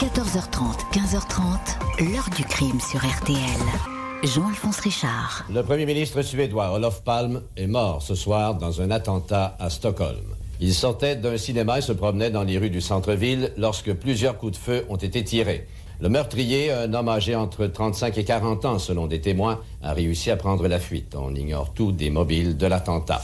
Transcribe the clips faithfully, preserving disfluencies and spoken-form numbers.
quatorze heures trente, quinze heures trente, l'heure du crime sur R T L. Jean-Alphonse Richard. Le premier ministre suédois Olof Palme est mort ce soir dans un attentat à Stockholm. Il sortait d'un cinéma et se promenait dans les rues du centre-ville lorsque plusieurs coups de feu ont été tirés. Le meurtrier, un homme âgé entre trente-cinq et quarante ans selon des témoins, a réussi à prendre la fuite. On ignore tout des mobiles de l'attentat.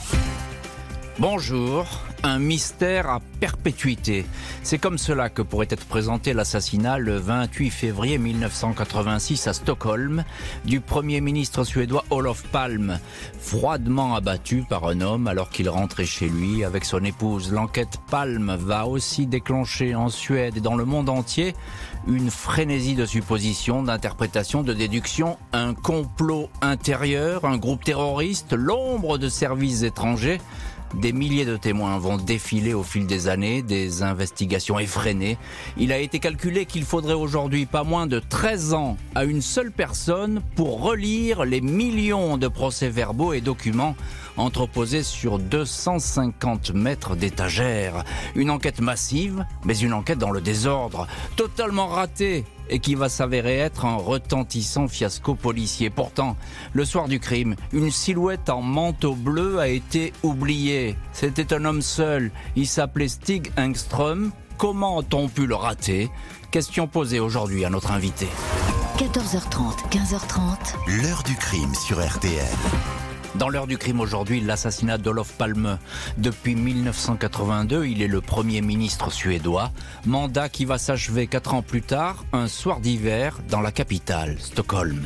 Bonjour, un mystère à perpétuité. C'est comme cela que pourrait être présenté l'assassinat le vingt-huit février mille neuf cent quatre-vingt-six à Stockholm du Premier ministre suédois Olof Palme, froidement abattu par un homme alors qu'il rentrait chez lui avec son épouse. L'enquête Palme va aussi déclencher en Suède et dans le monde entier une frénésie de suppositions, d'interprétations, de déductions, un complot intérieur, un groupe terroriste, l'ombre de services étrangers. Des milliers de témoins vont défiler au fil des années, des investigations effrénées. Il a été calculé qu'il faudrait aujourd'hui pas moins de treize ans à une seule personne pour relire les millions de procès-verbaux et documents entreposés sur deux cent cinquante mètres d'étagères. Une enquête massive, mais une enquête dans le désordre, totalement ratée, et qui va s'avérer être un retentissant fiasco policier. Pourtant, le soir du crime, une silhouette en manteau bleu a été oubliée. C'était un homme seul, il s'appelait Stig Engström. Comment a-t-on pu le rater? Question posée aujourd'hui à notre invité. quatorze heures trente, quinze heures trente. L'heure du crime sur R T L. Dans l'heure du crime aujourd'hui, l'assassinat d'Olof Palme. Depuis mille neuf cent quatre-vingt-deux, il est le Premier ministre suédois. Mandat qui va s'achever quatre ans plus tard, un soir d'hiver, dans la capitale, Stockholm.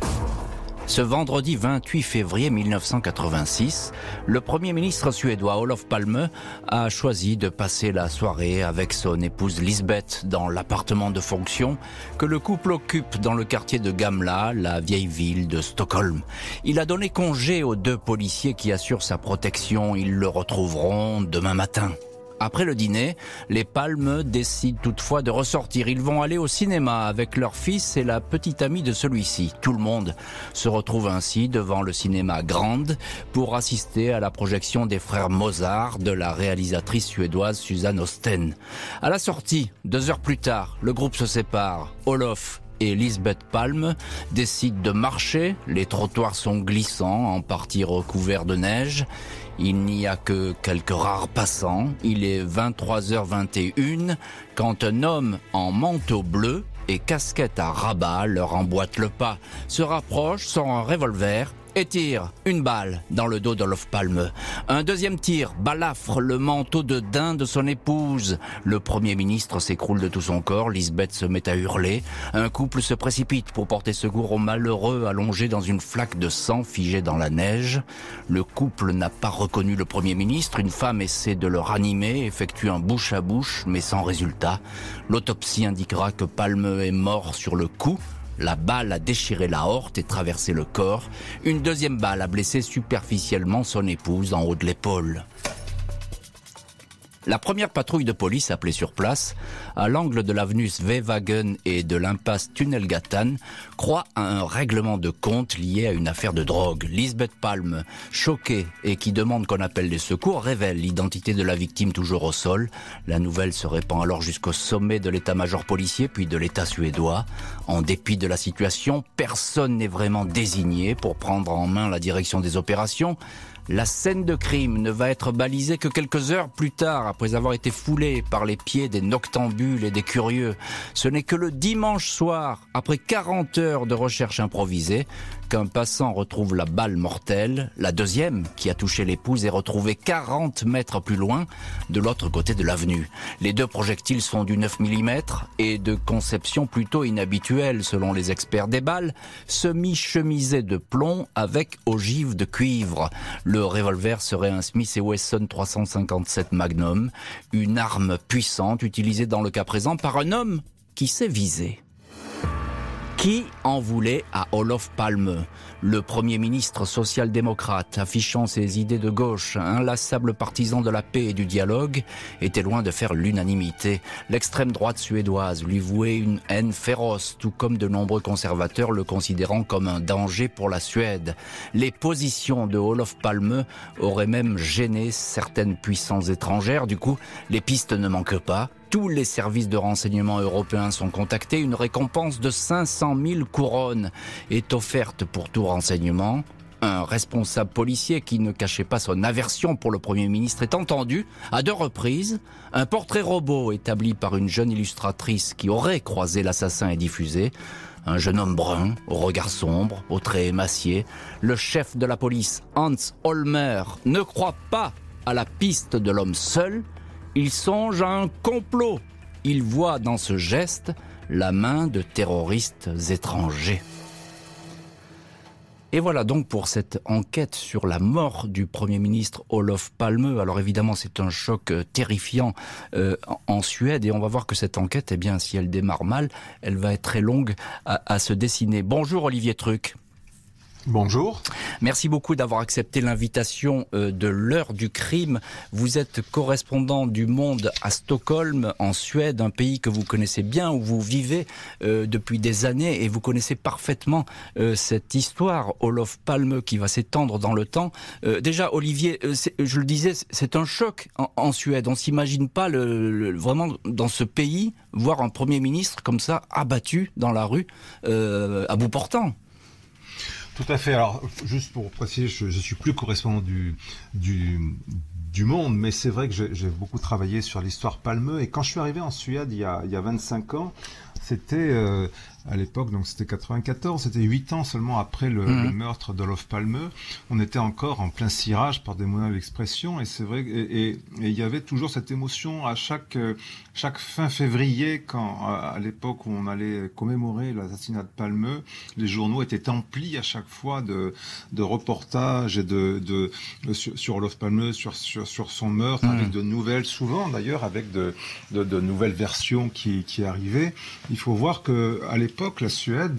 Ce vendredi vingt-huit février mille neuf cent quatre-vingt-six, le Premier ministre suédois Olof Palme a choisi de passer la soirée avec son épouse Lisbeth dans l'appartement de fonction que le couple occupe dans le quartier de Gamla, la vieille ville de Stockholm. Il a donné congé aux deux policiers qui assurent sa protection. Ils le retrouveront demain matin. Après le dîner, les Palme décident toutefois de ressortir. Ils vont aller au cinéma avec leur fils et la petite amie de celui-ci. Tout le monde se retrouve ainsi devant le cinéma Grand pour assister à la projection des frères Mozart de la réalisatrice suédoise Susanne Osten. À la sortie, deux heures plus tard, le groupe se sépare. Olof et Lisbeth Palme décident de marcher. Les trottoirs sont glissants, en partie recouverts de neige. Il n'y a que quelques rares passants. Il est vingt-trois heures vingt et une quand un homme en manteau bleu et casquette à rabat leur emboîte le pas, se rapproche, sort un revolver et tire une balle dans le dos d'Olof Palme. Un deuxième tir balafre le manteau de daim de son épouse. Le Premier ministre s'écroule de tout son corps, Lisbeth se met à hurler. Un couple se précipite pour porter secours au malheureux allongé dans une flaque de sang figé dans la neige. Le couple n'a pas reconnu le Premier ministre. Une femme essaie de le ranimer, effectue un bouche à bouche, mais sans résultat. L'autopsie indiquera que Palme est mort sur le coup. La balle a déchiré l'aorte et traversé le corps. Une deuxième balle a blessé superficiellement son épouse en haut de l'épaule. La première patrouille de police appelée sur place, à l'angle de l'avenue Sveavägen et de l'impasse Tunnelgatan, croit à un règlement de compte lié à une affaire de drogue. Lisbeth Palme, choquée et qui demande qu'on appelle les secours, révèle l'identité de la victime toujours au sol. La nouvelle se répand alors jusqu'au sommet de l'état-major policier puis de l'état suédois. En dépit de la situation, personne n'est vraiment désigné pour prendre en main la direction des opérations. La scène de crime ne va être balisée que quelques heures plus tard, après avoir été foulée par les pieds des noctambules et des curieux. Ce n'est que le dimanche soir, après quarante heures de recherche improvisée, qu'un passant retrouve la balle mortelle. La deuxième, qui a touché l'épouse, est retrouvée quarante mètres plus loin, de l'autre côté de l'avenue. Les deux projectiles sont du neuf millimètres et de conception plutôt inhabituelle selon les experts. Des balles semi-chemisées de plomb avec ogive de cuivre. Le revolver serait un Smith et Wesson trois cent cinquante-sept Magnum, une arme puissante utilisée dans le cas présent par un homme qui sait viser. Qui en voulait à Olof Palme, le Premier ministre social-démocrate, affichant ses idées de gauche, inlassable partisan de la paix et du dialogue, était loin de faire l'unanimité. L'extrême droite suédoise lui vouait une haine féroce, tout comme de nombreux conservateurs le considérant comme un danger pour la Suède. Les positions de Olof Palme auraient même gêné certaines puissances étrangères. Du coup, les pistes ne manquent pas. Tous les services de renseignement européens sont contactés. Une récompense de cinq cent mille couronnes est offerte pour tout renseignement. Un responsable policier qui ne cachait pas son aversion pour le Premier ministre est entendu à deux reprises. Un portrait robot établi par une jeune illustratrice qui aurait croisé l'assassin est diffusé. Un jeune homme brun, au regard sombre, aux traits émaciés. Le chef de la police, Hans Olmer, ne croit pas à la piste de l'homme seul. Il songe à un complot. Il voit dans ce geste la main de terroristes étrangers. Et voilà donc pour cette enquête sur la mort du Premier ministre Olof Palme. Alors évidemment, c'est un choc terrifiant euh, en Suède, et on va voir que cette enquête, eh bien, si elle démarre mal, elle va être très longue à, à se dessiner. Bonjour Olivier Truc. Bonjour. Merci beaucoup d'avoir accepté l'invitation de l'heure du crime. Vous êtes correspondant du Monde à Stockholm, en Suède, un pays que vous connaissez bien, où vous vivez euh, depuis des années, et vous connaissez parfaitement euh, cette histoire, Olof Palme, qui va s'étendre dans le temps. Euh, déjà, Olivier, euh, je le disais, c'est un choc en, en Suède. On s'imagine pas le, le, vraiment dans ce pays voir un Premier ministre comme ça abattu dans la rue, euh, à bout portant. Tout à fait. Alors, juste pour préciser, je, je suis plus correspondant du, du, du Monde, mais c'est vrai que j'ai, j'ai beaucoup travaillé sur l'histoire Palme. Et quand je suis arrivé en Suède il y a, il y a vingt-cinq ans, c'était euh, à l'époque, donc c'était quatre-vingt-quatorze, c'était huit ans seulement après le, mmh. le meurtre d'Olof Palme. On était encore en plein cirage, pardonnez-moi l'expression, et c'est vrai, et, et, et il y avait toujours cette émotion à chaque chaque fin février, quand à l'époque où on allait commémorer l'assassinat de Palme, les journaux étaient emplis à chaque fois de de reportages et de de, de sur, sur Olof Palme, sur sur sur son meurtre, mmh. avec de nouvelles, souvent d'ailleurs avec de de, de nouvelles versions qui qui arrivaient. Il faut voir que à l'époque, la Suède,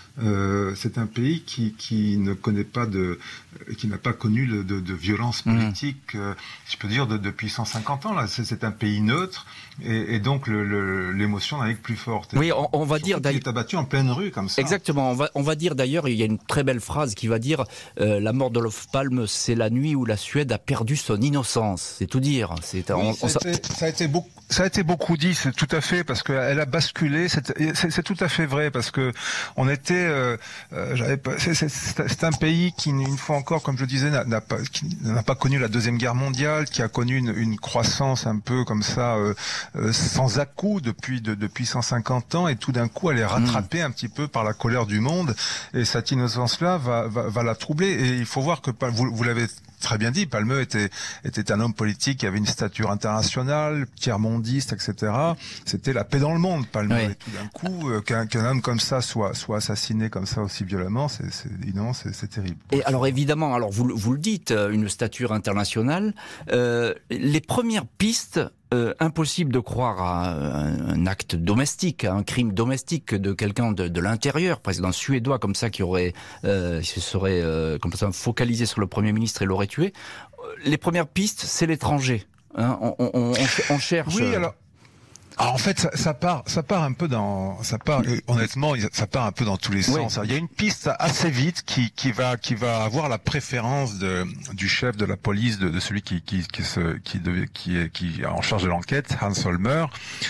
euh, c'est un pays qui, qui ne connaît pas de, qui n'a pas connu de, de, de violence politique, mmh. euh, je peux dire, de, depuis cent cinquante ans. Là, c'est, c'est un pays neutre, et, et donc le, le, l'émotion n'est que plus forte. Oui, on, on va dire d'ailleurs. Il est abattu en pleine rue comme ça. Exactement. On va, on va dire d'ailleurs, il y a une très belle phrase qui va dire euh, la mort d'Olof Palme, c'est la nuit où la Suède a perdu son innocence. C'est tout dire. C'est, oui, on, ça, on... a été, ça a été beaucoup. Ça a été beaucoup dit, c'est tout à fait, parce qu'elle a basculé. C'est, c'est, c'est tout à fait vrai, parce que on était, euh, euh, j'avais pas, c'est, c'est, c'est un pays qui, une fois encore, comme je disais, n'a, n'a pas, qui n'a pas connu la deuxième guerre mondiale, qui a connu une, une croissance un peu comme ça, euh, euh, sans à-coups depuis de, depuis cent cinquante ans, et tout d'un coup, elle est rattrapée mmh. un petit peu par la colère du monde, et cette innocence-là va, va, va la troubler. Et il faut voir que vous, vous l'avez très bien dit, Palme était était un homme politique qui avait une stature internationale, tiers-mondiste, et cetera. C'était la paix dans le monde, Palme. Oui. Et tout d'un coup, euh, qu'un, qu'un homme comme ça soit soit assassiné comme ça aussi violemment, c'est c'est non, c'est, c'est terrible. Et alors évidemment, alors vous vous le dites, une stature internationale. Euh, les premières pistes. Euh, impossible de croire à un, un acte domestique, à un crime domestique de quelqu'un de, de l'intérieur, presque d'un Suédois comme ça qui aurait, euh, se serait euh, comme ça focalisé sur le Premier ministre et l'aurait tué. Les premières pistes, c'est l'étranger. Hein, on, on, on, on cherche. Oui, alors. Alors en fait, ça, ça part, ça part un peu dans, ça part, honnêtement, ça part un peu dans tous les sens. Oui. Il y a une piste assez vite qui, qui va, qui va avoir la préférence de, du chef de la police, de, de celui qui, qui, qui se, qui devait, qui est, qui est en charge de l'enquête, Hans Olmer.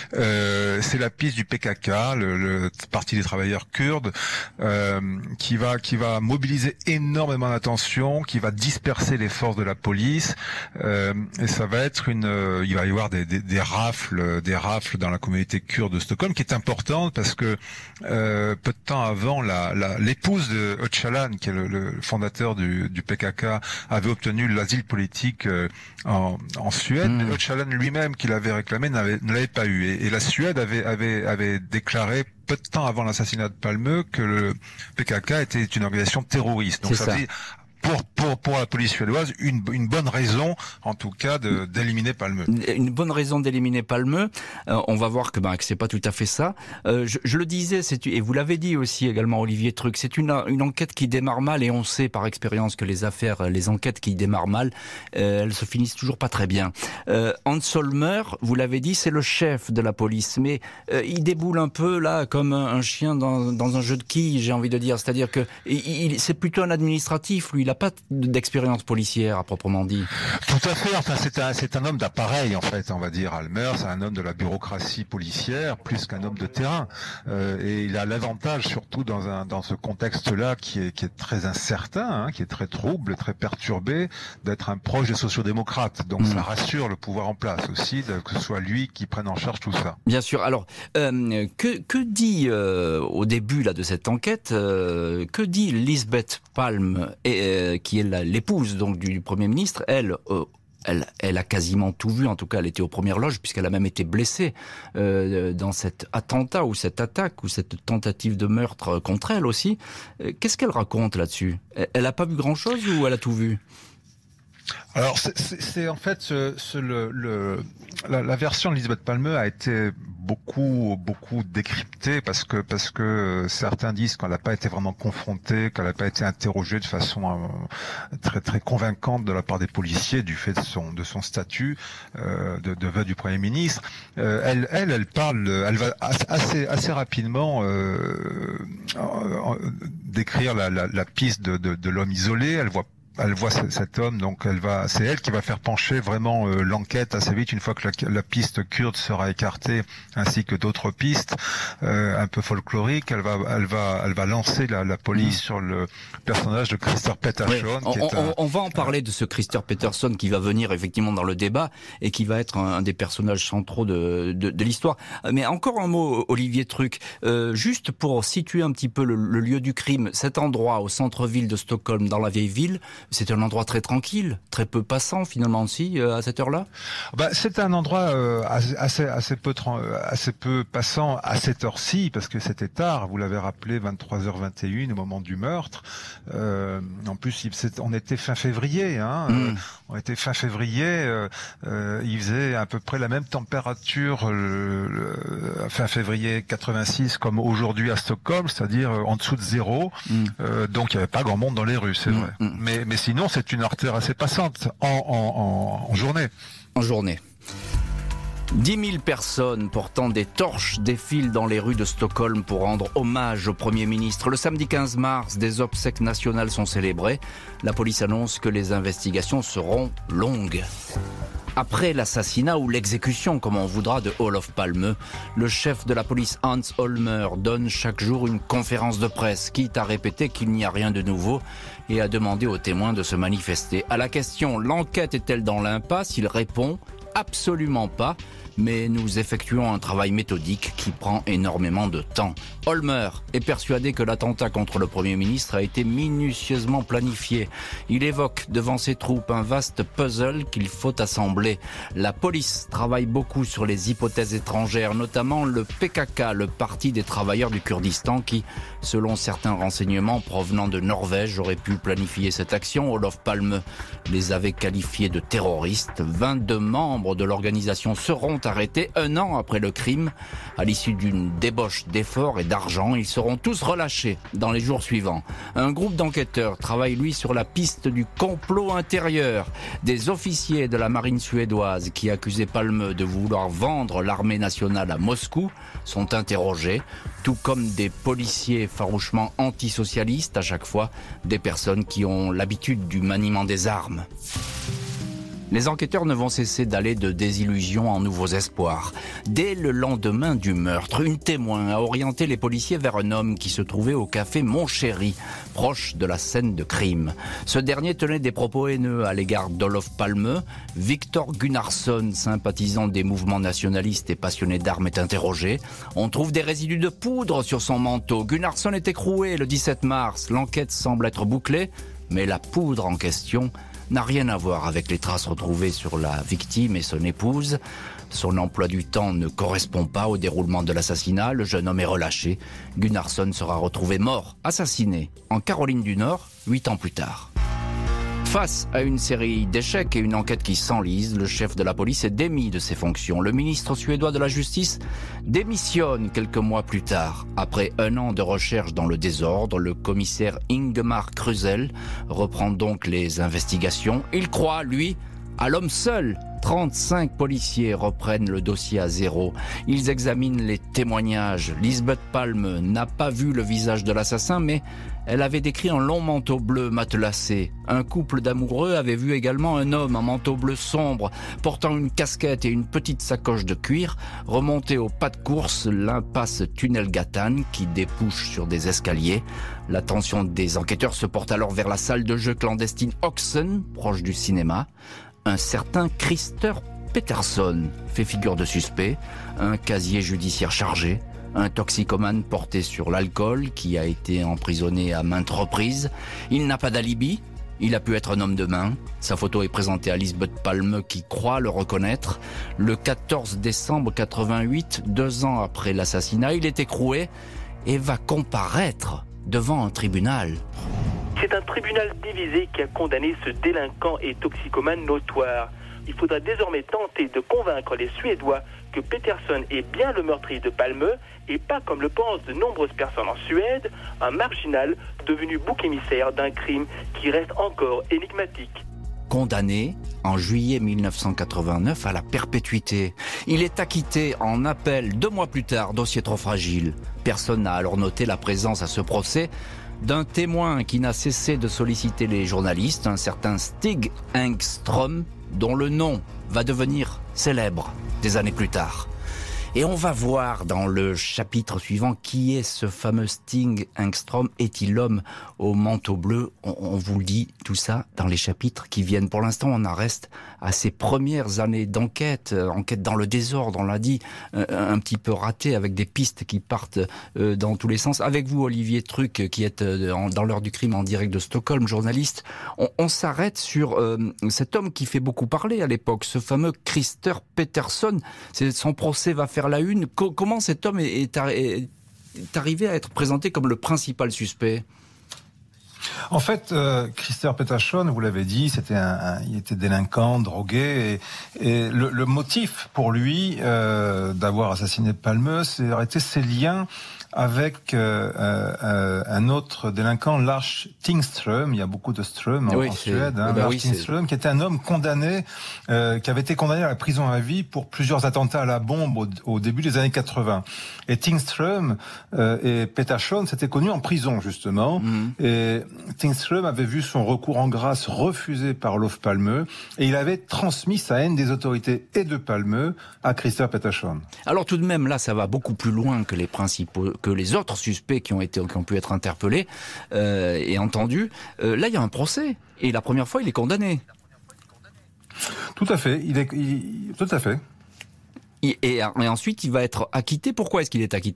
Euh, c'est la piste du P K K, le, le Parti des travailleurs kurdes, euh, qui va, qui va mobiliser énormément d'attention, qui va disperser les forces de la police, euh, et ça va être une, euh, il va y avoir des, des, des rafles, des rafles dans la communauté kurde de Stockholm, qui est importante parce que euh, peu de temps avant, la, la, l'épouse de Öcalan, qui est le, le fondateur du, du P K K, avait obtenu l'asile politique euh, en, en Suède, mmh. mais Öcalan lui-même, qui l'avait réclamé, n'avait, ne l'avait pas eu. Et, et la Suède avait, avait, avait déclaré peu de temps avant l'assassinat de Palme que le P K K était une organisation terroriste. Donc C'est ça, ça. Dit, Pour, pour, pour la police suédoise, une, une bonne raison, en tout cas, de, d'éliminer Palme. Une bonne raison d'éliminer Palme. Euh, on va voir que, ben, que c'est pas tout à fait ça. Euh, je, je le disais, c'est, et vous l'avez dit aussi également, Olivier Truc, c'est une, une enquête qui démarre mal, et on sait par expérience que les affaires, les enquêtes qui démarrent mal, euh, elles se finissent toujours pas très bien. Euh, Hans Olmer, vous l'avez dit, c'est le chef de la police, mais euh, il déboule un peu là comme un, un chien dans, dans un jeu de quilles, j'ai envie de dire. C'est-à-dire que il, il, c'est plutôt un administratif, lui. n'a pas d'expérience policière à proprement dit. Tout à fait. Enfin, c'est un, c'est un homme d'appareil en fait, on va dire. Halmer, c'est un homme de la bureaucratie policière plus qu'un homme de terrain. Euh, et il a l'avantage, surtout dans un dans ce contexte-là, qui est qui est très incertain, hein, qui est très trouble, très perturbé, d'être un proche des sociodémocrates. Donc mmh. ça rassure le pouvoir en place aussi, de, que ce soit lui qui prenne en charge tout ça. Bien sûr. Alors, euh, que que dit euh, au début là de cette enquête, euh, que dit Lisbeth Palm, et, euh, qui est la, l'épouse donc du Premier ministre, elle. Euh, Elle, elle a quasiment tout vu, en tout cas elle était aux premières loges, puisqu'elle a même été blessée euh, dans cet attentat ou cette attaque ou cette tentative de meurtre contre elle aussi. Qu'est-ce qu'elle raconte là-dessus ? Elle n'a pas vu grand-chose ou elle a tout vu ? Alors c'est, c'est, c'est en fait ce, ce, le, le, la, la version de Lisbeth Palme a été beaucoup beaucoup décryptée parce que parce que certains disent qu'elle n'a pas été vraiment confrontée, qu'elle n'a pas été interrogée de façon euh, très très convaincante de la part des policiers du fait de son de son statut euh, de, de veuve du Premier ministre. Euh, elle elle elle parle, elle va assez assez rapidement euh, euh, décrire la, la, la piste de, de, de l'homme isolé. Elle voit Elle voit cet homme, donc elle va, c'est elle qui va faire pencher vraiment euh, l'enquête assez vite une fois que la, la piste kurde sera écartée, ainsi que d'autres pistes euh, un peu folkloriques. Elle va, elle va, elle va lancer la, la police mmh. sur le personnage de Christer Pettersson. Oui. Qui on, est un, on, on va en parler de ce Christer Pettersson qui va venir effectivement dans le débat et qui va être un, un des personnages centraux de, de, de l'histoire. Mais encore un mot, Olivier Truc, euh, juste pour situer un petit peu le, le lieu du crime, cet endroit au centre-ville de Stockholm, dans la vieille ville. C'est un endroit très tranquille, très peu passant finalement aussi euh, à cette heure-là. Bah, c'est un endroit euh, assez assez peu assez peu passant à cette heure-ci parce que c'était tard. Vous l'avez rappelé, vingt-trois heures vingt et une au moment du meurtre. Euh, en plus, il, on était fin février. Hein, mm. euh, on était fin février. Euh, euh, il faisait à peu près la même température le, le, fin février quatre-vingt-six comme aujourd'hui à Stockholm, c'est-à-dire en dessous de zéro. Mm. Euh, donc il n'y avait pas grand monde dans les rues, c'est mm. vrai. Mm. Mais mais sinon, c'est une artère assez passante en, en, en, en journée. En journée. dix mille personnes portant des torches défilent dans les rues de Stockholm pour rendre hommage au Premier ministre. Le samedi quinze mars, des obsèques nationales sont célébrées. La police annonce que les investigations seront longues. Après l'assassinat ou l'exécution, comme on voudra, de Olof Palme, le chef de la police Hans Holmer donne chaque jour une conférence de presse, quitte à répéter qu'il n'y a rien de nouveau et à demander aux témoins de se manifester. À la question « L'enquête est-elle dans l'impasse ?», il répond « Absolument pas ». Mais nous effectuons un travail méthodique qui prend énormément de temps. Holmer est persuadé que l'attentat contre le Premier ministre a été minutieusement planifié. Il évoque devant ses troupes un vaste puzzle qu'il faut assembler. La police travaille beaucoup sur les hypothèses étrangères, notamment le P K K, le Parti des travailleurs du Kurdistan, qui, selon certains renseignements provenant de Norvège, aurait pu planifier cette action. Olof Palme les avait qualifiés de terroristes. vingt-deux membres de l'organisation seront arrêtés un an après le crime. À l'issue d'une débauche d'efforts et d'argent, ils seront tous relâchés dans les jours suivants. Un groupe d'enquêteurs travaille, lui, sur la piste du complot intérieur. Des officiers de la marine suédoise qui accusaient Palme de vouloir vendre l'armée nationale à Moscou sont interrogés, tout comme des policiers farouchement antisocialistes, à chaque fois des personnes qui ont l'habitude du maniement des armes. Les enquêteurs ne vont cesser d'aller de désillusion en nouveaux espoirs. Dès le lendemain du meurtre, une témoin a orienté les policiers vers un homme qui se trouvait au café Montchéry, proche de la scène de crime. Ce dernier tenait des propos haineux à l'égard d'Olof Palme. Victor Gunnarsson, sympathisant des mouvements nationalistes et passionné d'armes, est interrogé. On trouve des résidus de poudre sur son manteau. Gunnarsson est écroué le dix-sept mars. L'enquête semble être bouclée, mais la poudre en question n'a rien à voir avec les traces retrouvées sur la victime et son épouse. Son emploi du temps ne correspond pas au déroulement de l'assassinat. Le jeune homme est relâché. Gunnarsson sera retrouvé mort, assassiné, en Caroline du Nord, huit ans plus tard. Face à une série d'échecs et une enquête qui s'enlise, le chef de la police est démis de ses fonctions. Le ministre suédois de la Justice démissionne quelques mois plus tard. Après un an de recherche dans le désordre, le commissaire Ingemar Krusell reprend donc les investigations. Il croit, lui, À l'homme seul, trente-cinq policiers reprennent le dossier à zéro. Ils examinent les témoignages. Lisbeth Palme n'a pas vu le visage de l'assassin, mais elle avait décrit un long manteau bleu matelassé. Un couple d'amoureux avait vu également un homme en manteau bleu sombre, portant une casquette et une petite sacoche de cuir, remonter au pas de course l'impasse Tunnel Gatan qui débouche sur des escaliers. L'attention des enquêteurs se porte alors vers la salle de jeu clandestine Oxen, proche du cinéma. Un certain Christer Peterson fait figure de suspect, un casier judiciaire chargé, un toxicomane porté sur l'alcool qui a été emprisonné à maintes reprises. Il n'a pas d'alibi, il a pu être un homme de main. Sa photo est présentée à Lisbeth Palme qui croit le reconnaître. Le quatorze décembre quatre-vingt-huit, deux ans après l'assassinat, il est écroué et va comparaître devant un tribunal. C'est un tribunal divisé qui a condamné ce délinquant et toxicomane notoire. Il faudra désormais tenter de convaincre les Suédois que Peterson est bien le meurtrier de Palme et pas, comme le pensent de nombreuses personnes en Suède, un marginal devenu bouc émissaire d'un crime qui reste encore énigmatique. Condamné en juillet mille neuf cent quatre-vingt-neuf à la perpétuité. Il est acquitté en appel deux mois plus tard, dossier trop fragile. Personne n'a alors noté la présence à ce procès d'un témoin qui n'a cessé de solliciter les journalistes, un certain Stig Engström, dont le nom va devenir célèbre des années plus tard. Et on va voir dans le chapitre suivant qui est ce fameux Stig Engström. Est-il l'homme au manteau bleu? on, on vous le dit tout ça dans les chapitres qui viennent. Pour l'instant, on en reste à ses premières années d'enquête, euh, enquête dans le désordre, on l'a dit, euh, un petit peu raté avec des pistes qui partent euh, dans tous les sens. Avec vous, Olivier Truc, qui est euh, en, dans l'heure du crime en direct de Stockholm, journaliste, on, on s'arrête sur euh, cet homme qui fait beaucoup parler à l'époque, ce fameux Christer Peterson. C'est, son procès va faire la une. Co- comment cet homme est, est, est, est arrivé à être présenté comme le principal suspect? En fait, euh, Christer Peterson, vous l'avez dit, c'était un, un, il était délinquant, drogué, et, et le, le motif pour lui euh, d'avoir assassiné Palme, c'est arrêter ses liens avec euh, euh, un autre délinquant, Lars Tingström. Il y a beaucoup de Ström en, oui, en Suède. Hein, bah Lars oui, Tingström, qui était un homme condamné, euh, qui avait été condamné à la prison à vie pour plusieurs attentats à la bombe au, au début des années quatre-vingts. Et Tingström euh, et Peterson s'étaient connus en prison, justement. Mmh. Et Tingström avait vu son recours en grâce refusé par Olof Palme, et il avait transmis sa haine des autorités et de Palme à Christer Peterson. Alors tout de même, là, ça va beaucoup plus loin que les principaux, que les autres suspects qui ont été, qui ont pu être interpellés euh, et entendus. Euh, là, il y a un procès, et la première fois, il est condamné. Tout à fait. Il est, il, tout à fait. Et, et, et ensuite, il va être acquitté. Pourquoi est-ce qu'il est acquitté ?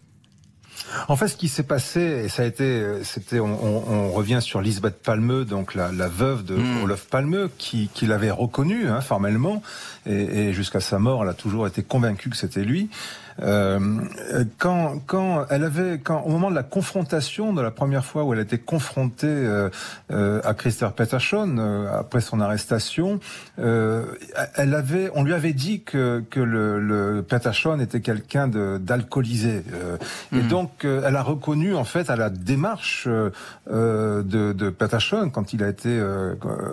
En fait, ce qui s'est passé, et ça a été, c'était, on, on, on revient sur Lisbeth Palme, donc la, la veuve de mmh. Olof Palme, qui, qui l'avait reconnu hein, formellement, et, et jusqu'à sa mort, elle a toujours été convaincue que c'était lui. Euh, quand, quand elle avait, quand au moment de la confrontation, de la première fois où elle était confrontée euh, euh, à Christer Peterson euh, après son arrestation, euh, elle avait, on lui avait dit que que le, le Peterson était quelqu'un de d'alcoolisé, euh, mmh. et donc euh, elle a reconnu en fait à la démarche euh, de, de Peterson quand il a été euh,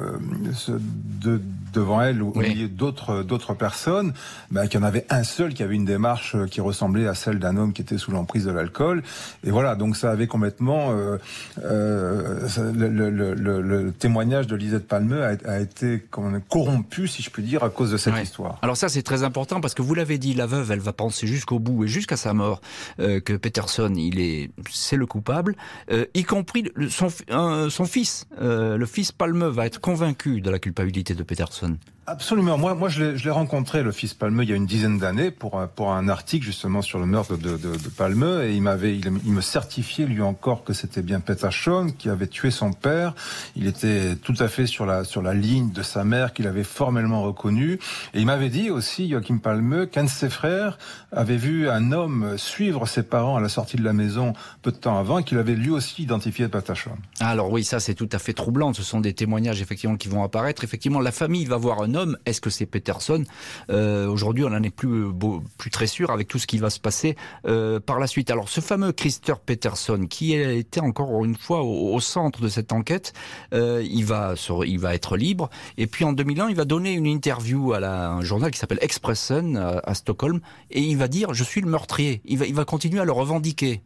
de, devant elle au oui. milieu d'autres d'autres personnes, ben, qu'il y en avait un seul qui avait une démarche qui ressemblait à celle d'un homme qui était sous l'emprise de l'alcool. Et voilà, donc ça avait complètement... Euh, euh, ça, le, le, le, le témoignage de Lisbeth Palme a, a été corrompu, si je puis dire, à cause de cette ouais. histoire. Alors ça, c'est très important, parce que vous l'avez dit, la veuve, elle va penser jusqu'au bout et jusqu'à sa mort euh, que Peterson, il est, c'est le coupable, euh, y compris son, euh, son fils. Euh, le fils Palme va être convaincu de la culpabilité de Peterson. Absolument. Moi, moi, je l'ai, je l'ai rencontré, le fils Palme, il y a une dizaine d'années pour un, pour un article justement sur le meurtre de, de, de Palme, et il m'avait, il, il me certifiait lui encore que c'était bien Peterson qui avait tué son père. Il était tout à fait sur la sur la ligne de sa mère qu'il avait formellement reconnue. Et il m'avait dit aussi, Joachim Palme, qu'un de ses frères avait vu un homme suivre ses parents à la sortie de la maison peu de temps avant, et qu'il avait lui aussi identifié Peterson. Alors oui, ça c'est tout à fait troublant. Ce sont des témoignages effectivement qui vont apparaître. Effectivement, la famille va voir un homme. Est-ce que c'est Peterson ? euh, Aujourd'hui, on n'en est plus, beau, plus très sûr avec tout ce qui va se passer euh, par la suite. Alors, ce fameux Christer Peterson, qui a été encore une fois au, au centre de cette enquête, euh, il, va sur, il va être libre. Et puis, en deux mille un, il va donner une interview à, la, à un journal qui s'appelle Expressen à, à Stockholm. Et il va dire « Je suis le meurtrier ». Il va, il va continuer à le revendiquer.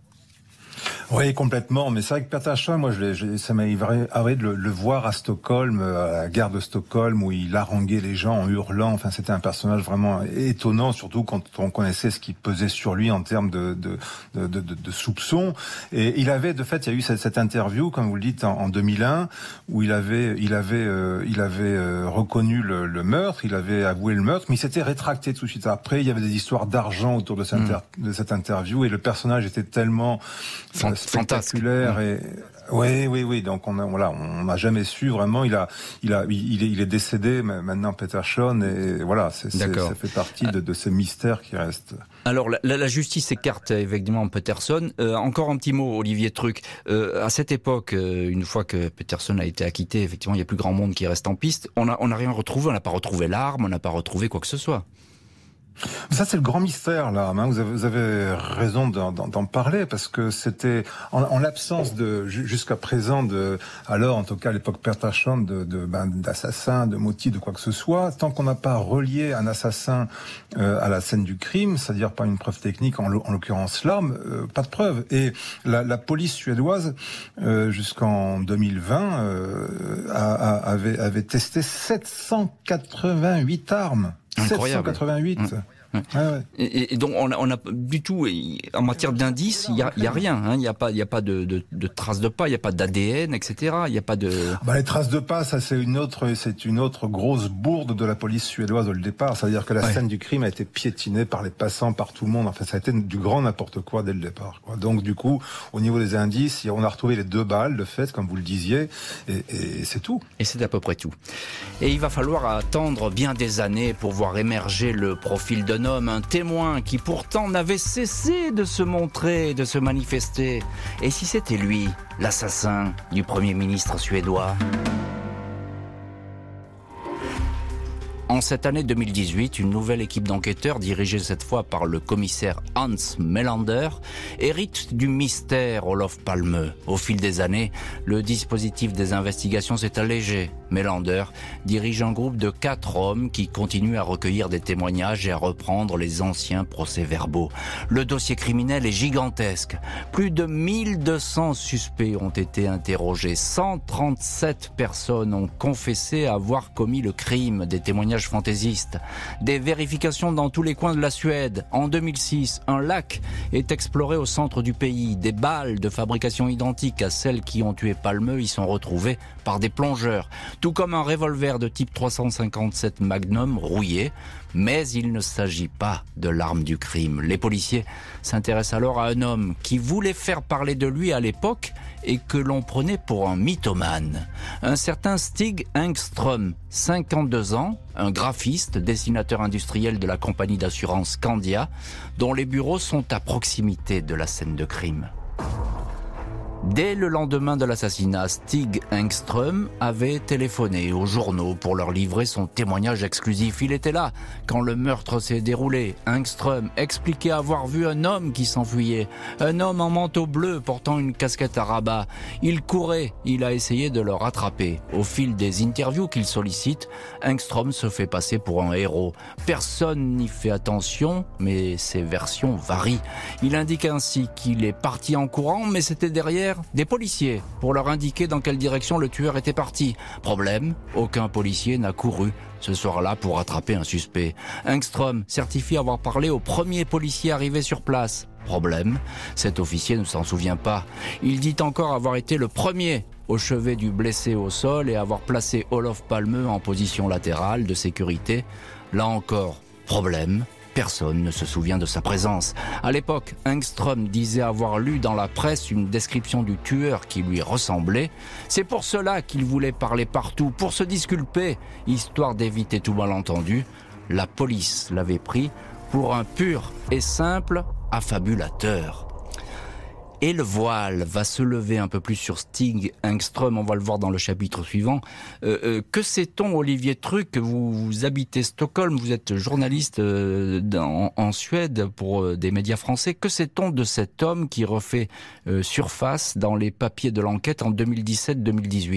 Oui, complètement. Mais c'est vrai que Peterson, moi, je, je, ça m'est arrivé de le, le voir à Stockholm, à la gare de Stockholm, où il haranguait les gens en hurlant. Enfin, c'était un personnage vraiment étonnant, surtout quand on connaissait ce qui pesait sur lui en termes de, de, de, de, de, de soupçons. Et il avait, de fait, il y a eu cette, cette interview, comme vous le dites, en, en deux mille un, où il avait, il avait, euh, il avait euh, reconnu le, le meurtre, il avait avoué le meurtre, mais il s'était rétracté tout de suite. Après, il y avait des histoires d'argent autour de cette, mmh. inter, de cette interview, et le personnage était tellement euh, spectaculaire et oui, oui, oui. Donc on a, voilà, on n'a jamais su vraiment. Il a, il a, il est, il est décédé maintenant, Peterson, et voilà, c'est, c'est, ça fait partie de, de ces mystères qui restent. Alors la, la justice écarte évidemment Peterson. Euh, encore un petit mot, Olivier Truc. Euh, à cette époque, euh, une fois que Peterson a été acquitté, effectivement, il y a plus grand monde qui reste en piste. On a, on n'a rien retrouvé. On n'a pas retrouvé l'arme. On n'a pas retrouvé quoi que ce soit. Ça, c'est le grand mystère, là. Hein. Vous avez, vous avez raison d'en, d'en parler, parce que c'était, en, en l'absence de, jusqu'à présent, de, alors, en tout cas, à l'époque Peterson, de, de, ben, d'assassin, de motif, de quoi que ce soit, tant qu'on n'a pas relié un assassin euh, à la scène du crime, c'est-à-dire par une preuve technique, en, en l'occurrence l'arme, euh, pas de preuve. Et la, la police suédoise, euh, jusqu'en deux mille vingt, euh, a, a, avait, avait testé sept cent quatre-vingt-huit armes. Incroyable. sept cent quatre-vingt-huit. Mmh. Ouais. Ouais, ouais. Et, et donc on a, on a du tout, en matière d'indices, il y a, il y a rien. Hein, il y a pas, il y a pas de, de, de traces de pas, il y a pas d'A D N, et cetera. Il y a pas de. Bah, les traces de pas, ça c'est une autre, c'est une autre grosse bourde de la police suédoise au départ. C'est-à-dire que la ouais. scène du crime a été piétinée par les passants, par tout le monde. Enfin, ça a été du grand n'importe quoi dès le départ. Quoi. Donc du coup, au niveau des indices, on a retrouvé les deux balles, de fait, comme vous le disiez, et, et c'est tout. Et c'est à peu près tout. Et il va falloir attendre bien des années pour voir émerger le profil d'un homme, un témoin qui pourtant n'avait cessé de se montrer, de se manifester. Et si c'était lui, l'assassin du Premier ministre suédois ? En cette année deux mille dix-huit, une nouvelle équipe d'enquêteurs, dirigée cette fois par le commissaire Hans Melander, hérite du mystère Olof Palme. Au fil des années, le dispositif des investigations s'est allégé. Melander dirige un groupe de quatre hommes qui continuent à recueillir des témoignages et à reprendre les anciens procès-verbaux. Le dossier criminel est gigantesque. Plus de mille deux cents suspects ont été interrogés. cent trente-sept personnes ont confessé avoir commis le crime. Des témoignages fantaisistes. Des vérifications dans tous les coins de la Suède. En deux mille six, un lac est exploré au centre du pays. Des balles de fabrication identiques à celles qui ont tué Palme y sont retrouvées par des plongeurs. Tout comme un revolver de type trois cent cinquante-sept Magnum rouillé. Mais il ne s'agit pas de l'arme du crime. Les policiers s'intéressent alors à un homme qui voulait faire parler de lui à l'époque et que l'on prenait pour un mythomane. Un certain Stig Engström, cinquante-deux ans, un graphiste, dessinateur industriel de la compagnie d'assurance Skandia, dont les bureaux sont à proximité de la scène de crime. Dès le lendemain de l'assassinat, Stig Engström avait téléphoné aux journaux pour leur livrer son témoignage exclusif. Il était là quand le meurtre s'est déroulé. Engström expliquait avoir vu un homme qui s'enfuyait. Un homme en manteau bleu portant une casquette à rabat. Il courait, il a essayé de le rattraper. Au fil des interviews qu'il sollicite, Engström se fait passer pour un héros. Personne n'y fait attention, mais ses versions varient. Il indique ainsi qu'il est parti en courant, mais c'était derrière des policiers pour leur indiquer dans quelle direction le tueur était parti. Problème, aucun policier n'a couru ce soir-là pour attraper un suspect. Engström certifie avoir parlé au premier policier arrivé sur place. Problème, cet officier ne s'en souvient pas. Il dit encore avoir été le premier au chevet du blessé au sol et avoir placé Olof Palme en position latérale de sécurité. Là encore, problème. Personne ne se souvient de sa présence. À l'époque, Engström disait avoir lu dans la presse une description du tueur qui lui ressemblait. C'est pour cela qu'il voulait parler partout, pour se disculper, histoire d'éviter tout malentendu. La police l'avait pris pour un pur et simple affabulateur. Et le voile va se lever un peu plus sur Stig Engström, on va le voir dans le chapitre suivant. Euh, euh, que sait-on, Olivier Truc, vous, vous habitez Stockholm, vous êtes journaliste euh, dans, en Suède pour euh, des médias français. Que sait-on de cet homme qui refait euh, surface dans les papiers de l'enquête en deux mille dix-sept deux mille dix-huit ?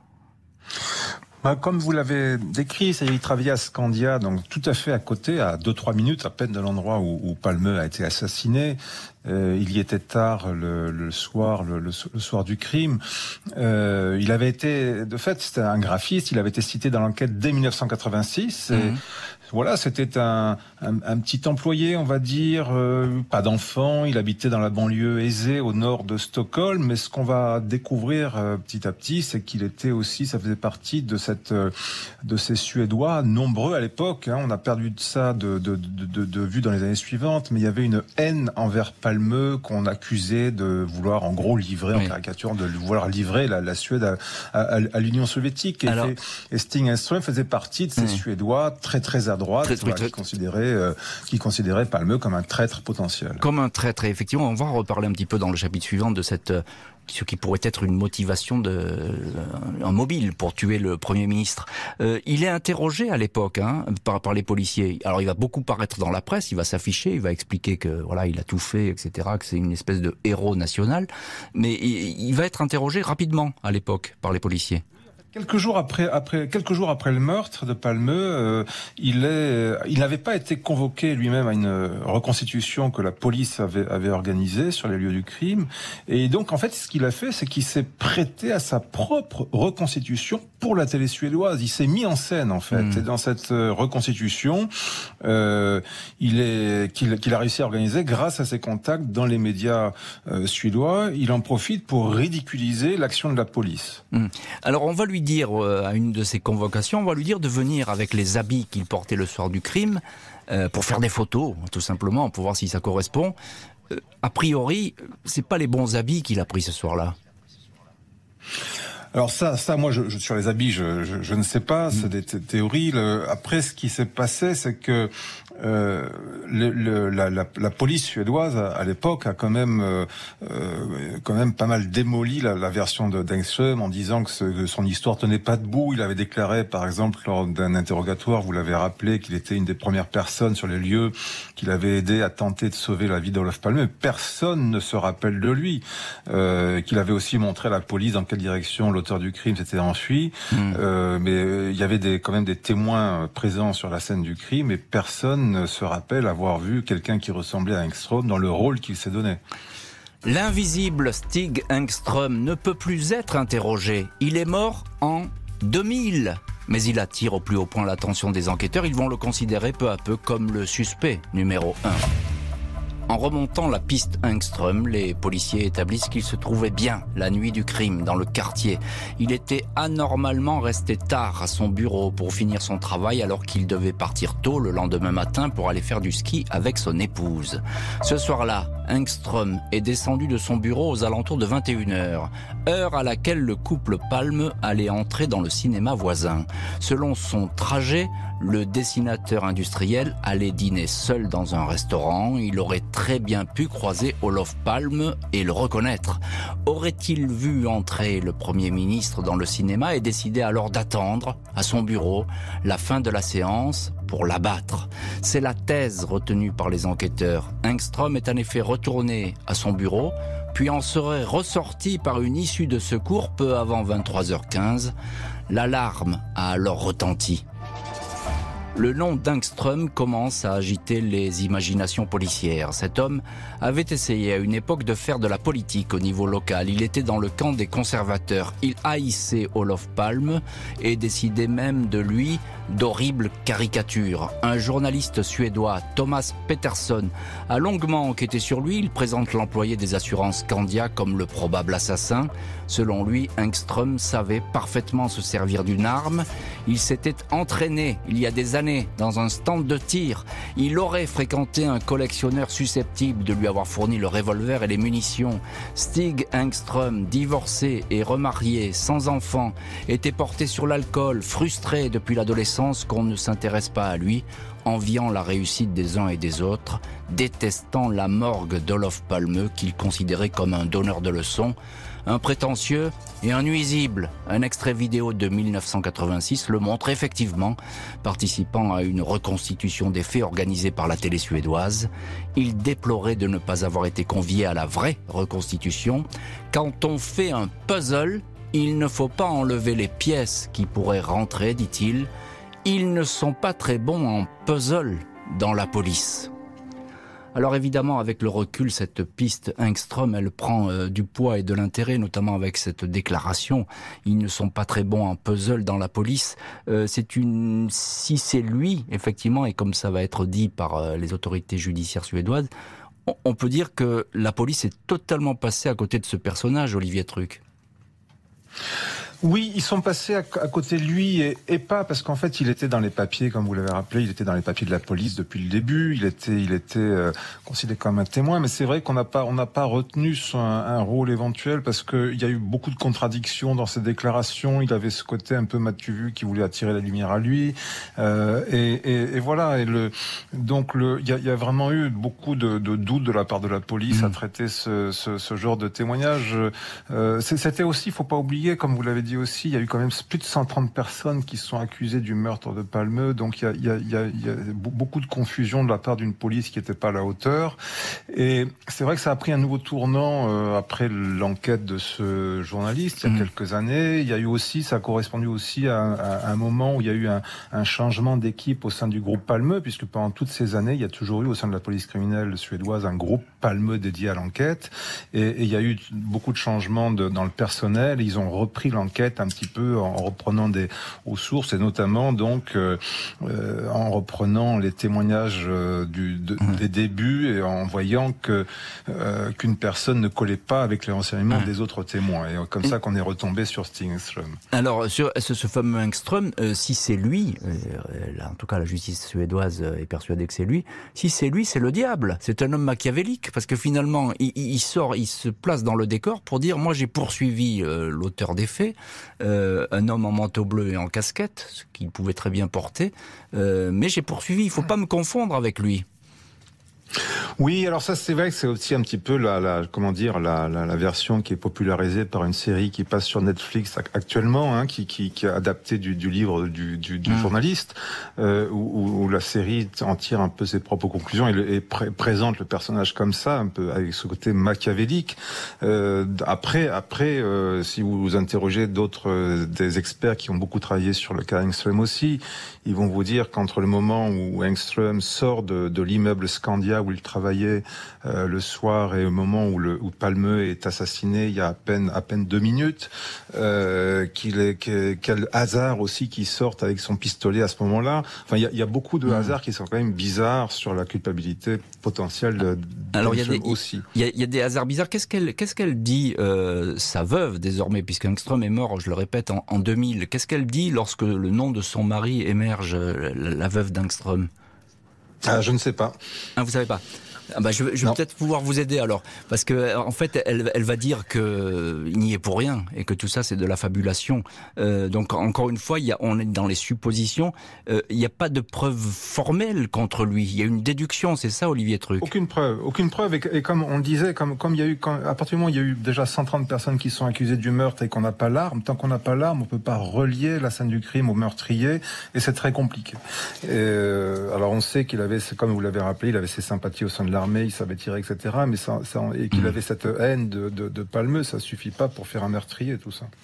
Comme vous l'avez décrit, il travaillait à Scandia, donc tout à fait à côté, à deux trois minutes à peine de l'endroit où, où Palme a été assassiné. Euh, il y était tard le, le soir, le, le, le soir du crime. Euh, il avait été, de fait, c'était un graphiste. Il avait été cité dans l'enquête dès dix-neuf cent quatre-vingt-six. Et mmh. Voilà, c'était un, un, un petit employé, on va dire, euh, pas d'enfant. Il habitait dans la banlieue aisée au nord de Stockholm. Mais ce qu'on va découvrir euh, petit à petit, c'est qu'il était aussi, ça faisait partie de cette, euh, de ces Suédois nombreux à l'époque. Hein. On a perdu de ça de, de, de, de, de vue dans les années suivantes, mais il y avait une haine envers Palme qu'on accusait de vouloir, en gros, livrer, oui. en caricature, de vouloir livrer la, la Suède à, à, à l'Union soviétique. Et, Alors... et Stig Engström faisait partie de ces mmh. Suédois très très à droite, très, voilà, très... qui considéraient euh, qui considérait Palme comme un traître potentiel. Comme un traître, et effectivement, on va en reparler un petit peu dans le chapitre suivant de cette ce qui pourrait être une motivation de euh, un mobile pour tuer le Premier ministre. Euh, il est interrogé à l'époque hein, par, par les policiers. Alors il va beaucoup paraître dans la presse, il va s'afficher, il va expliquer que voilà il a tout fait, et cetera, que c'est une espèce de héros national. Mais il, il va être interrogé rapidement à l'époque par les policiers. Quelques jours après, après, quelques jours après le meurtre de Palme, euh, il est, il n'avait pas été convoqué lui-même à une reconstitution que la police avait, avait organisée sur les lieux du crime. Et donc, en fait, ce qu'il a fait, c'est qu'il s'est prêté à sa propre reconstitution pour la télé suédoise. Il s'est mis en scène, en fait. Mmh. Et dans cette reconstitution, euh, il est, qu'il, qu'il a réussi à organiser grâce à ses contacts dans les médias euh, suédois. Il en profite pour ridiculiser l'action de la police. Mmh. Alors, on va lui dire à une de ses convocations, on va lui dire de venir avec les habits qu'il portait le soir du crime euh, pour faire des photos, tout simplement, pour voir si ça correspond. Euh, a priori, c'est pas les bons habits qu'il a pris ce soir-là. Alors ça, ça, moi, je, je, sur les habits, je, je, je ne sais pas. C'est des t- théories. Le, après, ce qui s'est passé, c'est que euh, le, le, la, la, la police suédoise à, à l'époque a quand même, euh, euh, quand même pas mal démoli la, la version de d'Engström en disant que, ce, que son histoire tenait pas debout. Il avait déclaré, par exemple, lors d'un interrogatoire, vous l'avez rappelé, qu'il était une des premières personnes sur les lieux, qu'il avait aidé à tenter de sauver la vie d'Olof Palme. Personne ne se rappelle de lui. Euh, qu'il avait aussi montré à la police dans quelle direction l'auteur du crime s'était enfui. Mmh. Euh, mais il y avait des, quand même des témoins présents sur la scène du crime et personne ne se rappelle avoir vu quelqu'un qui ressemblait à Engström dans le rôle qu'il s'est donné. L'invisible Stig Engström ne peut plus être interrogé. Il est mort en deux mille. Mais il attire au plus haut point l'attention des enquêteurs. Ils vont le considérer peu à peu comme le suspect numéro un. En remontant la piste Engström, les policiers établissent qu'il se trouvait bien la nuit du crime dans le quartier. Il était anormalement resté tard à son bureau pour finir son travail alors qu'il devait partir tôt le lendemain matin pour aller faire du ski avec son épouse. Ce soir-là, Engström est descendu de son bureau aux alentours de vingt et une heures, heure à laquelle le couple Palme allait entrer dans le cinéma voisin. Selon son trajet, le dessinateur industriel allait dîner seul dans un restaurant. Il aurait très bien pu croiser Olof Palme et le reconnaître. Aurait-il vu entrer le Premier ministre dans le cinéma et décidé alors d'attendre, à son bureau, la fin de la séance pour l'abattre? C'est la thèse retenue par les enquêteurs. Engström est en effet retourné à son bureau, puis en serait ressorti par une issue de secours peu avant vingt-trois heures quinze. L'alarme a alors retenti. Le nom d'Engström commence à agiter les imaginations policières. Cet homme avait essayé à une époque de faire de la politique au niveau local. Il était dans le camp des conservateurs. Il haïssait Olof Palme et décidait même de lui d'horribles caricatures. Un journaliste suédois, Thomas Peterson, a longuement enquêté sur lui. Il présente l'employé des assurances Scandia comme le probable assassin. Selon lui, Engström savait parfaitement se servir d'une arme. Il s'était entraîné il y a des années dans un stand de tir. Il aurait fréquenté un collectionneur susceptible de lui avoir fourni le revolver et les munitions. Stig Engström, divorcé et remarié, sans enfant, était porté sur l'alcool, frustré depuis l'adolescence qu'on ne s'intéresse pas à lui. enviant la réussite des uns et des autres, détestant la morgue d'Olof Palme qu'il considérait comme un donneur de leçons, un prétentieux et un nuisible. Un extrait vidéo de mille neuf cent quatre-vingt-six le montre effectivement, participant à une reconstitution des faits organisée par la télé suédoise. Il déplorait de ne pas avoir été convié à la vraie reconstitution. Quand on fait un puzzle, il ne faut pas enlever les pièces qui pourraient rentrer, dit-il. Ils ne sont pas très bons en puzzle dans la police. Alors évidemment, avec le recul, cette piste Engström, elle prend euh, du poids et de l'intérêt, notamment avec cette déclaration. Ils ne sont pas très bons en puzzle dans la police. Euh, c'est une, si c'est lui, effectivement, et comme ça va être dit par euh, les autorités judiciaires suédoises, on, on peut dire que la police est totalement passée à côté de ce personnage, Olivier Truc. Oui, ils sont passés à, à côté de lui et, et pas parce qu'en fait il était dans les papiers, comme vous l'avez rappelé, il était dans les papiers de la police depuis le début. Il était, il était euh, considéré comme un témoin, mais c'est vrai qu'on n'a pas, on n'a pas retenu son, un, un rôle éventuel parce que il y a eu beaucoup de contradictions dans ses déclarations. Il avait ce côté un peu matu vu qui voulait attirer la lumière à lui euh, et, et, et voilà. Et le, donc le, il y a, il y a vraiment eu beaucoup de, de doutes de la part de la police mmh. à traiter ce, ce, ce genre de témoignage. Euh, c'était aussi, il faut pas oublier, comme vous l'avez dit aussi, il y a eu quand même plus de cent trente personnes qui sont accusées du meurtre de Palme, donc il y a, il y a, il y a, il y a beaucoup de confusion de la part d'une police qui n'était pas à la hauteur. Et c'est vrai que ça a pris un nouveau tournant euh, après l'enquête de ce journaliste il y a mmh. quelques années. Il y a eu aussi, ça a correspondu aussi à, à, à un moment où il y a eu un, un changement d'équipe au sein du groupe Palme, puisque pendant toutes ces années, il y a toujours eu au sein de la police criminelle suédoise un groupe Palme dédié à l'enquête. Et, et il y a eu beaucoup de changements de, dans le personnel. Ils ont repris l'enquête un petit peu en reprenant des aux sources et notamment donc euh, euh, en reprenant les témoignages euh, du, de, mmh. des débuts et en voyant que euh, qu'une personne ne collait pas avec les renseignements mmh. des autres témoins et comme ça qu'on est retombé sur Stig Engström. Alors sur ce, ce fameux Engström, euh, si c'est lui, euh, là, en tout cas la justice suédoise est persuadée que c'est lui. Si c'est lui, c'est le diable. C'est un homme machiavélique parce que finalement il, il sort, il se place dans le décor pour dire moi j'ai poursuivi euh, l'auteur des faits. Euh, un homme en manteau bleu et en casquette, ce qu'il pouvait très bien porter, euh, mais j'ai poursuivi, il ne faut pas me confondre avec lui. Oui, alors ça c'est vrai que c'est aussi un petit peu la, la comment dire la, la, la version qui est popularisée par une série qui passe sur Netflix actuellement, hein, qui, qui, qui est adaptée du, du livre du, du, du mmh. journaliste, euh, où, où la série en tire un peu ses propres conclusions et, et pré présente le personnage comme ça, un peu avec ce côté machiavélique. Euh, après, après, euh, si vous vous interrogez d'autres euh, des experts qui ont beaucoup travaillé sur le cas Engström aussi, ils vont vous dire qu'entre le moment où Engström sort de, de l'immeuble Skandia où il travaillait euh, le soir et au moment où, le, où Palme est assassiné, il y a à peine à peine deux minutes, euh, qu'il est que, quel hasard aussi qu'il sorte avec son pistolet à ce moment-là. Enfin, il y a, il y a beaucoup de mmh. hasards qui sont quand même bizarres sur la culpabilité potentielle de, Alors il y a des aussi. Il y a, il y a des hasards bizarres. Qu'est-ce qu'elle qu'est-ce qu'elle dit euh, sa veuve désormais, puisque Engström est mort, je le répète, en, en deux mille. Qu'est-ce qu'elle dit lorsque le nom de son mari émerge, la, la veuve d'Engström? Ah, je ne sais pas. Ah, vous savez pas. Ah bah je, je vais peut-être pouvoir vous aider alors, parce que en fait, elle, elle va dire que il n'y est pour rien et que tout ça c'est de la fabulation. Euh, donc encore une fois, il y a, on est dans les suppositions. Euh, il n'y a pas de preuve formelle contre lui. Il y a une déduction, c'est ça, Olivier Truc? Aucune preuve, aucune preuve. Et, et comme on le disait, comme comme il y a eu, quand, à partir du moment où il y a eu déjà cent trente personnes qui sont accusées du meurtre et qu'on n'a pas l'arme, tant qu'on n'a pas l'arme, on peut pas relier la scène du crime au meurtrier, et c'est très compliqué. Et, euh, alors on sait qu'il avait, comme vous l'avez rappelé, il avait ses sympathies au sein de l'armée, il savait tirer, et cetera. Mais ça, ça et qu'il avait cette haine de, de, de Palme, ça suffit pas pour faire un meurtrier, tout ça.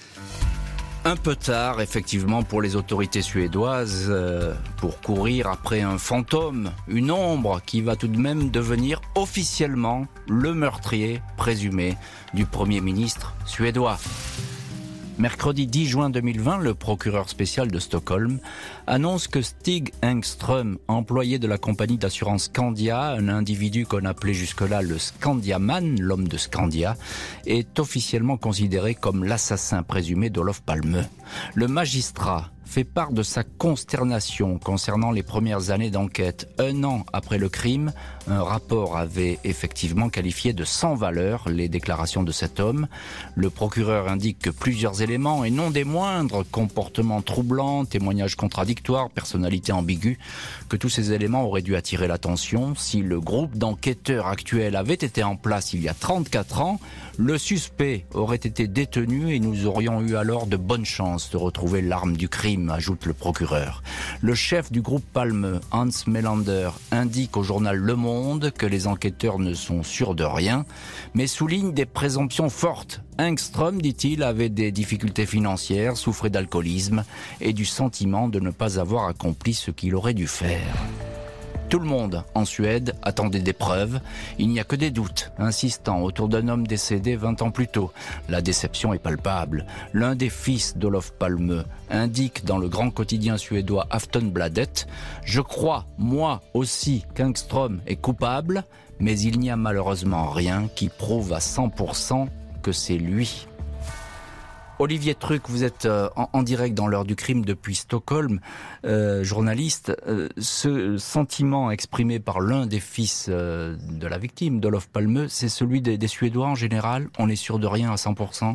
Un peu tard, effectivement, pour les autorités suédoises, euh, pour courir après un fantôme, une ombre qui va tout de même devenir officiellement le meurtrier présumé du Premier ministre suédois. Mercredi dix juin deux mille vingt, le procureur spécial de Stockholm annonce que Stig Engström, employé de la compagnie d'assurance Skandia, un individu qu'on appelait jusque-là le Skandiaman, l'homme de Skandia, est officiellement considéré comme l'assassin présumé d'Olof Palme. Le magistrat fait part de sa consternation concernant les premières années d'enquête. Un an après le crime, un rapport avait effectivement qualifié de sans valeur les déclarations de cet homme. Le procureur indique que plusieurs éléments, et non des moindres, comportements troublants, témoignages contradictoires, personnalité ambiguë, que tous ces éléments auraient dû attirer l'attention. Si le groupe d'enquêteurs actuel avait été en place il y a trente-quatre ans, le suspect aurait été détenu et nous aurions eu alors de bonnes chances de retrouver l'arme du crime, ajoute le procureur. Le chef du groupe Palmeux, Hans Melander, indique au journal Le Monde que les enquêteurs ne sont sûrs de rien, mais souligne des présomptions fortes. Engström, dit-il, avait des difficultés financières, souffrait d'alcoolisme et du sentiment de ne pas avoir accompli ce qu'il aurait dû faire. Tout le monde en Suède attendait des preuves. Il n'y a que des doutes insistants autour d'un homme décédé vingt ans plus tôt. La déception est palpable. L'un des fils d'Olof Palme indique dans le grand quotidien suédois Aftonbladet « Je crois, moi aussi, qu'Engström est coupable, mais il n'y a malheureusement rien qui prouve à cent pour cent que c'est lui. » Olivier Truc, vous êtes en, en direct dans l'heure du crime depuis Stockholm, euh, journaliste. Euh, ce sentiment exprimé par l'un des fils euh, de la victime, d'Olof Palme, c'est celui des, des Suédois en général? On est sûr de rien à cent pour cent?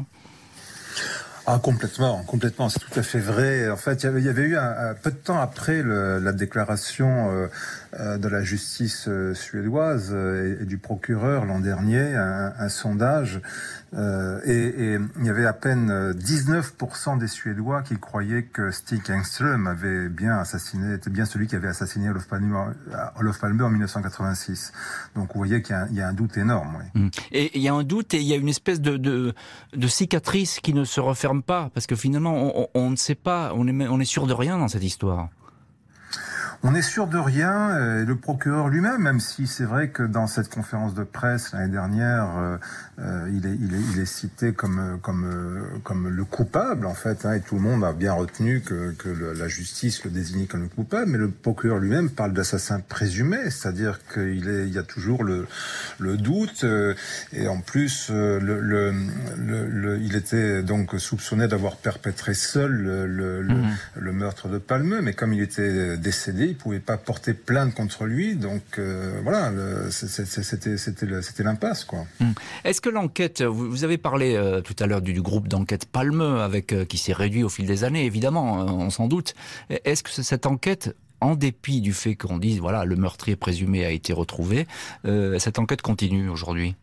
Ah, complètement, complètement, c'est tout à fait vrai. En fait, il y avait, il y avait eu un, un peu de temps après le, la déclaration euh, euh, de la justice euh, suédoise euh, et, et du procureur l'an dernier, un, un sondage, euh, et, et il y avait à peine dix-neuf pour cent des Suédois qui croyaient que Stig Engström avait bien assassiné, était bien celui qui avait assassiné Olof Palme, Olof Palme en mille neuf cent quatre-vingt-six. Donc vous voyez qu'il y a, il y a un doute énorme. Oui. Et il y a un doute et il y a une espèce de, de, de cicatrice qui ne se referme pas, parce que finalement, on, on, on ne sait pas, on est, on est sûr de rien dans cette histoire. On est sûr de rien, et le procureur lui-même, même si c'est vrai que dans cette conférence de presse l'année dernière, euh, euh, il, est, il, est, il est cité comme, comme, euh, comme le coupable, en fait, hein, et tout le monde a bien retenu que, que le, la justice le désignait comme le coupable, mais le procureur lui-même parle d'assassin présumé, c'est-à-dire qu'il est, il y a toujours le, le doute, euh, et en plus, euh, le, le, le, le, il était donc soupçonné d'avoir perpétré seul le, le, mmh. le, le meurtre de Palme, mais comme il était décédé, il pouvait pas porter plainte contre lui, donc euh, voilà, le, c'était, c'était, c'était l'impasse, quoi. Mmh. Est-ce que l'enquête, vous, vous avez parlé euh, tout à l'heure du, du groupe d'enquête Palme, avec euh, qui s'est réduit au fil des années, évidemment, euh, on s'en doute. Est-ce que cette enquête, en dépit du fait qu'on dise, voilà, le meurtrier présumé a été retrouvé, euh, cette enquête continue aujourd'hui?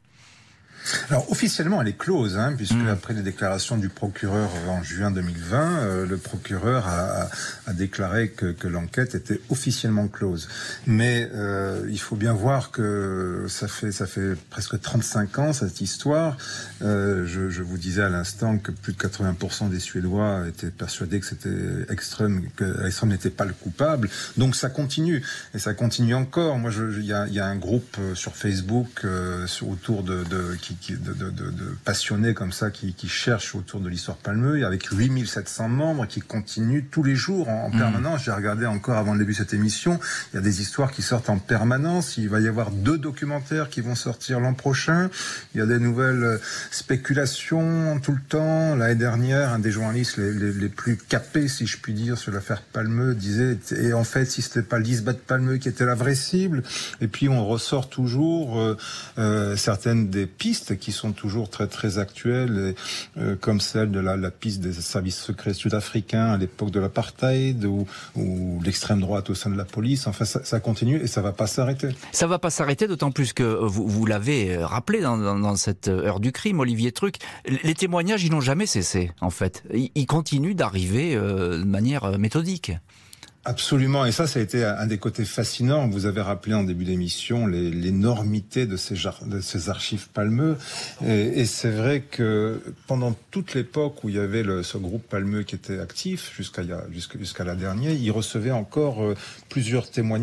Alors officiellement elle est close, hein, puisque mmh. après les déclarations du procureur en juin deux mille vingt, euh, le procureur a, a, a déclaré que, que l'enquête était officiellement close. Mais euh, il faut bien voir que ça fait ça fait presque trente-cinq ans cette histoire. Euh, je, je vous disais à l'instant que plus de quatre-vingts pour cent des Suédois étaient persuadés que c'était Engström, que Engström n'était pas le coupable. Donc ça continue et ça continue encore. Moi, il y a, y a un groupe sur Facebook euh, sur, autour de, de qui Qui, de, de, de, de passionnés comme ça qui, qui cherchent autour de l'histoire Palme, avec huit mille sept cents membres qui continuent tous les jours en, en mmh. permanence. J'ai regardé encore avant le début de cette émission, il y a des histoires qui sortent en permanence. Il va y avoir deux documentaires qui vont sortir l'an prochain. Il y a des nouvelles spéculations tout le temps. L'année dernière, un des journalistes les, les, les plus capés, si je puis dire, sur l'affaire Palme disait, et en fait, si c'était pas Lisbeth Palme qui était la vraie cible. Et puis on ressort toujours euh, euh, certaines des pistes qui sont toujours très très actuelles, et, euh, comme celle de la, la piste des services secrets sud-africains à l'époque de l'apartheid, ou, ou l'extrême droite au sein de la police. Enfin, ça, ça continue et ça va pas s'arrêter. Ça va pas s'arrêter, d'autant plus que vous, vous l'avez rappelé dans, dans, dans cette heure du crime, Olivier Truc. Les témoignages, ils n'ont jamais cessé, en fait. Ils, ils continuent d'arriver euh, de manière méthodique. Absolument, et ça, ça a été un des côtés fascinants. Vous avez rappelé en début d'émission les, l'énormité de ces, de ces archives Palme, et, et c'est vrai que pendant toute l'époque où il y avait le, ce groupe Palme qui était actif, jusqu'à, jusqu'à, jusqu'à la dernière, il recevait encore euh, plusieurs témoignages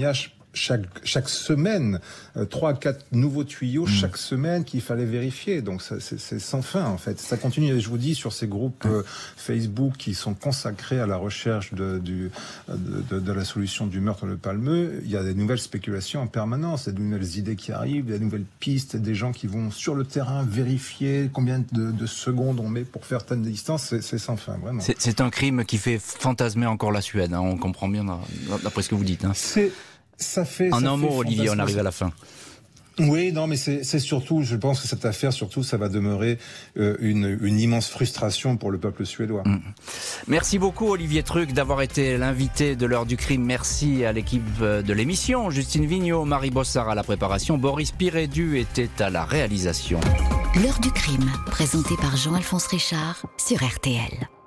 chaque, chaque semaine, trois à quatre nouveaux tuyaux mmh. chaque semaine qu'il fallait vérifier. Donc ça, c'est, c'est sans fin en fait. Ça continue, et je vous dis, sur ces groupes euh, Facebook qui sont consacrés à la recherche de, du, de, de, de la solution du meurtre de Palmeux, il y a des nouvelles spéculations en permanence, des nouvelles idées qui arrivent, des nouvelles pistes, des gens qui vont sur le terrain vérifier combien de, de secondes on met pour faire telle distance. C'est, c'est sans fin, vraiment. C'est, c'est un crime qui fait fantasmer encore la Suède, hein, on comprend bien d'après ce que vous dites. Hein. C'est, ça fait, en ça un fait mot, Olivier, on arrive à la fin. Oui, non, mais c'est, c'est surtout, je pense que cette affaire, surtout, ça va demeurer euh, une, une immense frustration pour le peuple suédois. Mmh. Merci beaucoup, Olivier Truc, d'avoir été l'invité de l'heure du crime. Merci à l'équipe de l'émission. Justine Vignot, Marie Bossard à la préparation, Boris Pirédu était à la réalisation. L'heure du crime, présentée par Jean-Alphonse Richard sur R T L.